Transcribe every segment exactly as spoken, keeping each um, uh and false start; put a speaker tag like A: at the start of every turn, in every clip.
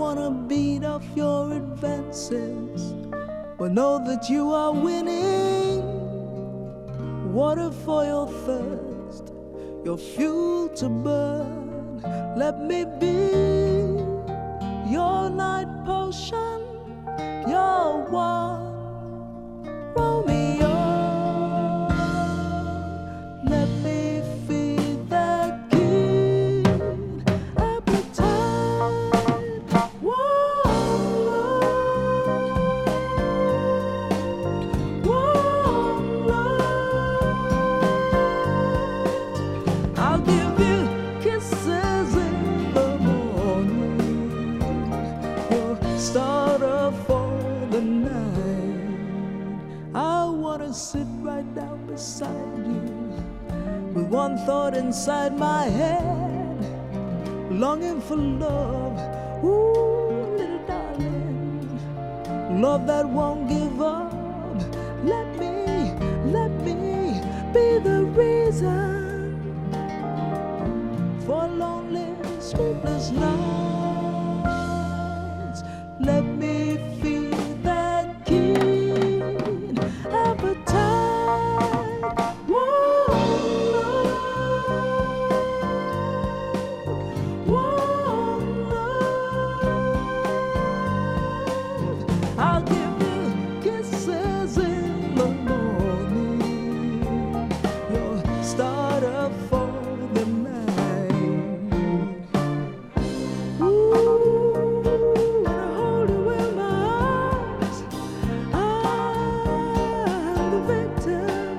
A: wanna beat off your advances, but know that you are winning. Water for your thirst, your fuel to burn. Let me be your night potion, your one Romeo. Let me feed that keen appetite. Warm love, warm love. I'll give you kisses in the morning, your starter for the night. I wanna sit right down beside you, with one thought inside my head, longing for love. Ooh, little darling, love that won't give up. Let me, let me be the reason for lonely, sleepless nights. Let me feel that keen appetite. Warm love, warm love. I'll give you kisses in the morning, your starter for the night. Ooh, when I hold you in my arms, I'm the victim.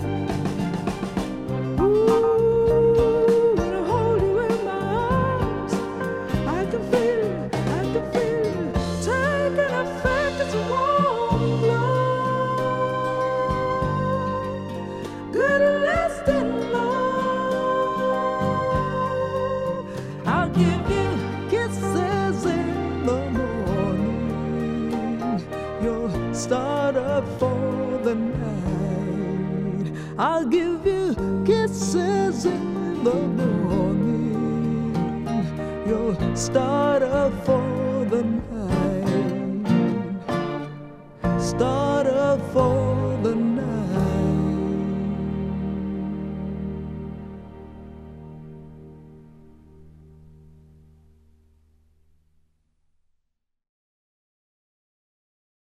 A: Ooh, when I hold you in my arms, I can feel it, I can feel it taking effect. It's a warm love, good lasting love. I'll give you kisses in the morning, your starter for the night. I'll give you kisses in the morning, your starter for